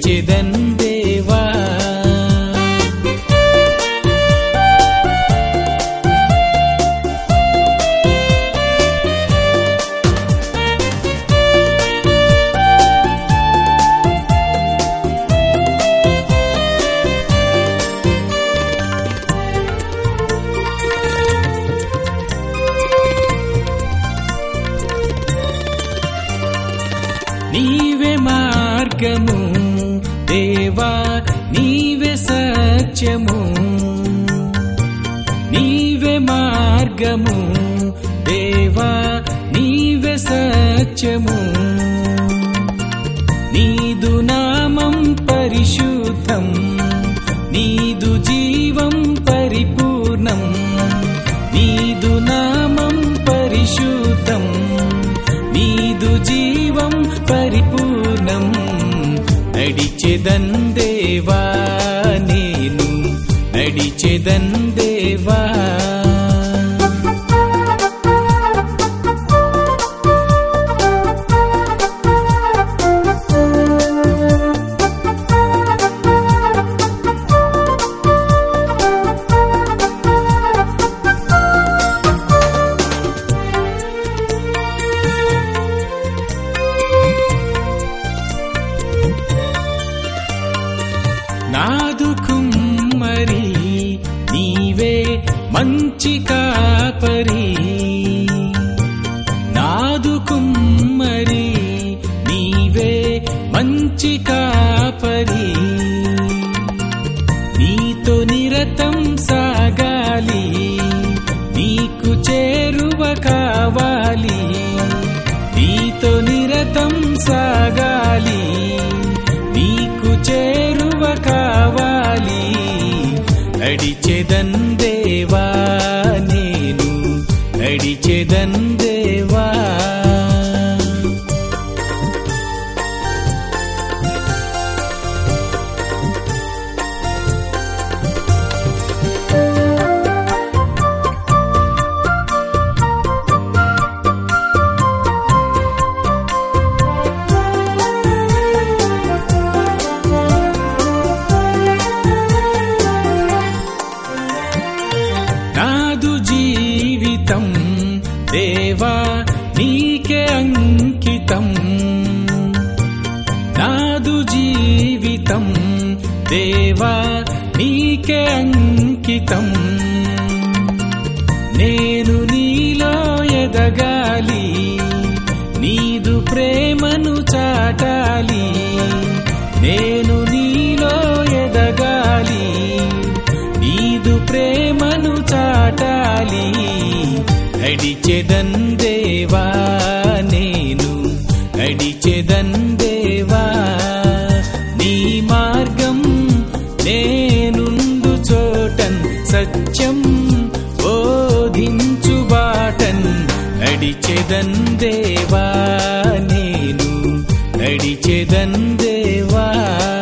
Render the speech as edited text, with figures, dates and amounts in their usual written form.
నడిచెదన్ దేవా. నీవే మార్గము దేవా, నీవే సత్యము. నీవే మార్గము దేవా, నీవే సత్యము. నీదు నామం పరిశుద్ధం, నీదు జీవం పరిపూర్ణం. నీదు నామం పరిశుద్ధం, నీదు జీవం పరిపూర్ణం. నడిచెదన్ దేవా, నేను నడిచెదన్ దేవా. నాదు కుమ్మరి నీవే మంచి కాపరి. నాదు కుమ్మరి నీవే మంచి కాపరి. నీతో నిరతం సాగాలి, నీకు చేరువ కావాలి. నీతో నిరతం సాగాలి, నీకు చేరువ కావాలి. నడిచెదన్ దేవా, నేను నడిచెదన్ దేవా. నాదు జీవితం దేవా నీకే అంకితం. నాదు జీవితం దేవా నీకే అంకితం. నేను నీలో ఎదగాలి, నీదు ప్రేమను చాటాలి. నేను నీలో ఎదగాలి, నీదు ప్రేమను చాటాలి. నడిచెదన్ దేవా, నేను నడిచెదన్ దేవా. నీ మార్గం నేనుండు చోటన్, సత్యం బోధించు బాటన్. నడిచెదన్ దేవా, నేను నడిచెదన్ దేవా.